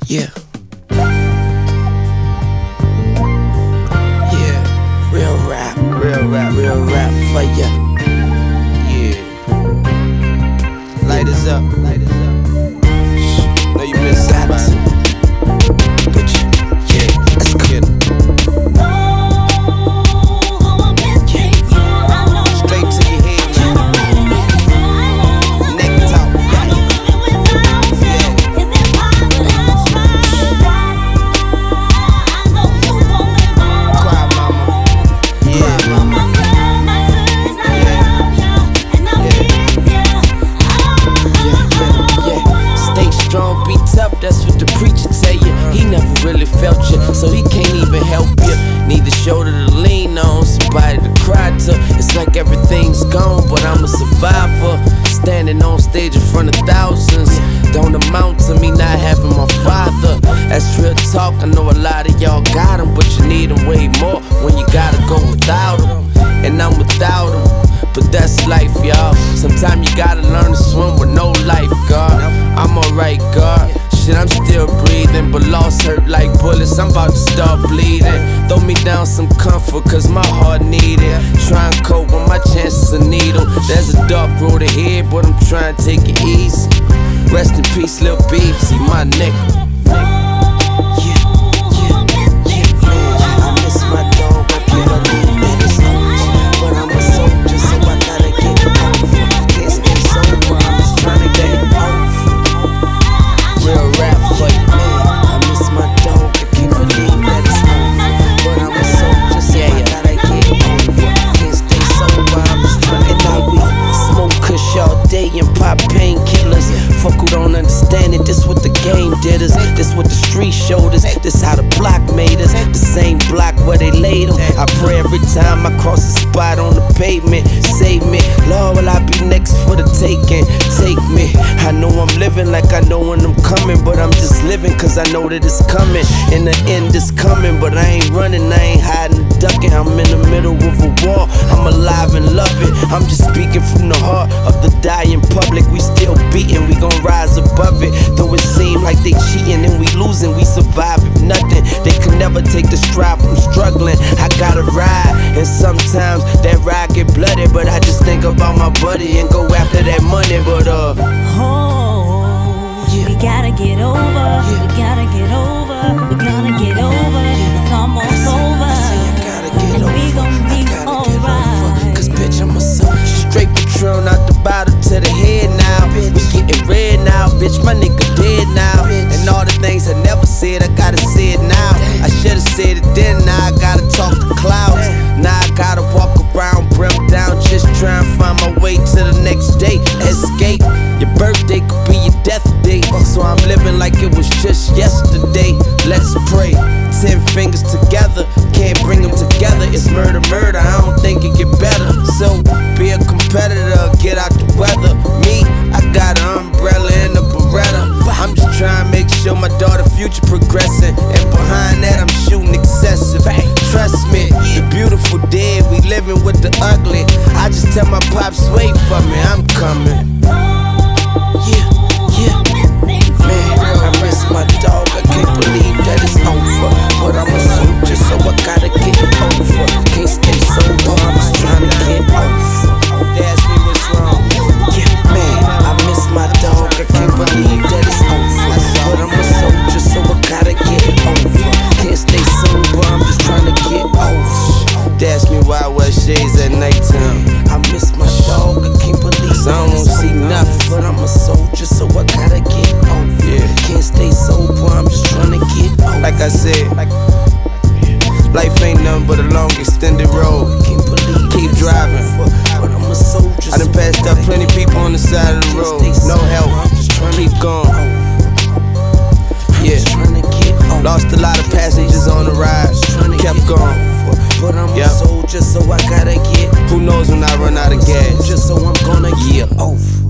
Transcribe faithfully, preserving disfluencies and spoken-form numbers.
Yeah. Yeah. Real rap, real rap, real rap for ya. Yeah. Light us up, light us up. Shh, know you miss somebody. But you, yeah, let's get it. Straight to your head now. Neck talk. That's what the preacher tell you. He never really felt you, so he can't even help you. Need a shoulder to lean on, somebody to cry to. It's like everything's gone, but I'm a survivor. Standing on stage in front of thousands don't amount to me not having my father. That's real talk, I know a lot of y'all got him, but you need him way more when you gotta go without him. And I'm without him, but that's life, y'all. Sometimes you gotta learn to swim with no lifeguard. I'm alright, God. Shit, I'm still breathing, but lost hurt like bullets. I'm about to start bleeding. Throw me down some comfort, cause my heart need it. Try and cope when my chances are needle. There's a dark road ahead, but I'm trying to take it easy. Rest in peace, Lil Beef, see my nigga. And pop painkillers. Fuck who don't understand it. This what the game did us. This what the street showed us. This how the block made us. The same block where they laid them. I pray every time I cross a spot on the pavement. Save me, Lord, will I be next for the taking? Take me. I know I'm living like I know when I'm coming, but I'm just living cause I know that it's coming. In the end it's coming, but I ain't running, I ain't hiding, ducking. I'm in the middle of a war. I'm alive and love it. I'm just speaking from the heart of the dying public. We still beating, we gon' rise above it. Though it seem like they cheating and we losing, we survive if nothing. They can never take the stride from struggling. I gotta ride, and sometimes that ride get bloody, but I just think about my buddy and go after that money. But uh, oh, yeah. We gotta get over. Yeah. We gotta get over. We gotta get over. Yeah. It's almost over. And over. We gon' be alright. Cause bitch, I'm a soul. Straight Patron out the bottle to the head now. Bitch. We getting red now, bitch. My nigga dead now. Bitch. And all the things I never said, I gotta say it now. I should've said it then. Now I gotta talk to clouds. Now I gotta walk around, brim down, just try and find my way to the next day. Escape. Your birthday could be your death day, so I'm living like it was just yesterday. Let's pray. Ten fingers together, can't bring them together. It's murder, murder. I don't think it get better. So be a competitor, get out the weather. Me, I got an umbrella and a Beretta. I'm just trying to make sure my daughter's future progressing, and behind that I'm shooting excessive. Trust me, the beautiful dead, we living with the ugly. I just tell my pops, wait for me, I'm coming. Yeah, yeah, man, I miss my dog. I can't believe that it's over, but I'm a soldier, so I gotta get over. Can't stay sober, I'm just trying to get over. They ask me what's wrong. Yeah, man, I miss my dog. I can't believe that it's over, but I'm a soldier, so I gotta get over. Can't stay sober, I'm just trying to get over. They ask me why I wear shades at nighttime. I miss my dog. I can't believe I don't see nothing, but I'm a soldier, so I gotta get over. Yeah. Can't stay sober, I'm just trying to get over. Like I said, life ain't nothing but a long extended road. Can't believe keep driving, but I'm a soldier. I done passed up plenty people on the side of the road. No help, keep going. Yeah, lost a lot of passengers on the ride. Kept going, but I'm a soldier, so I gotta get. Who knows when I run out of gas? Just so I'm gonna get over.